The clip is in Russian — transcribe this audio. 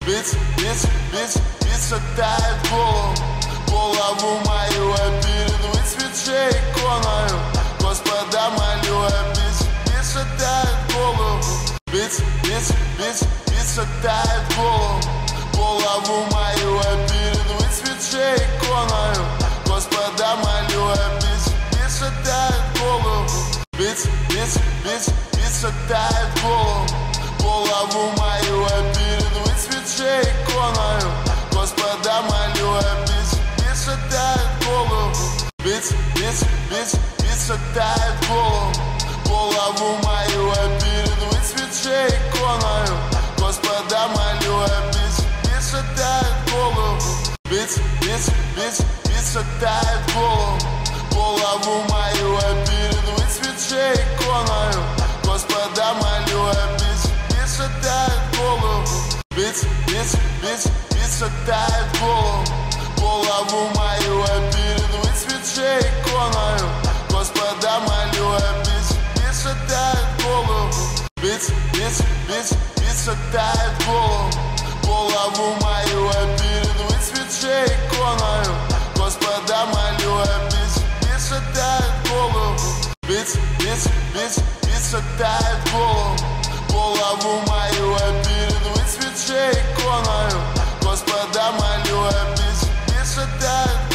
Бит шатает голову мою, а перед высветшей иконою Господа молю, а бит шатает голову. Бит шатает голову мою, а перед высветшей иконою Господа молю, а бит шатает голову. Бит шатает голову мою, а перед высветшей иконою Господа молю, а бит шатает голову. Бит шатает голову мою, а перед высветшей иконою Господа молю, а бит шатает голову. Бит шатает голову мою, а перед высветшей иконою Господа молю, а бит шатает голову. Бит шатает голову мою, а перед высветшей иконою Господа молю, а бит шатает голову. Бит шатает голову мою, а перед высветшей иконою Господа молю, а бит шатает голову. Бит шатает голову мою, а перед высветшей иконою Господа молю, а бит шатает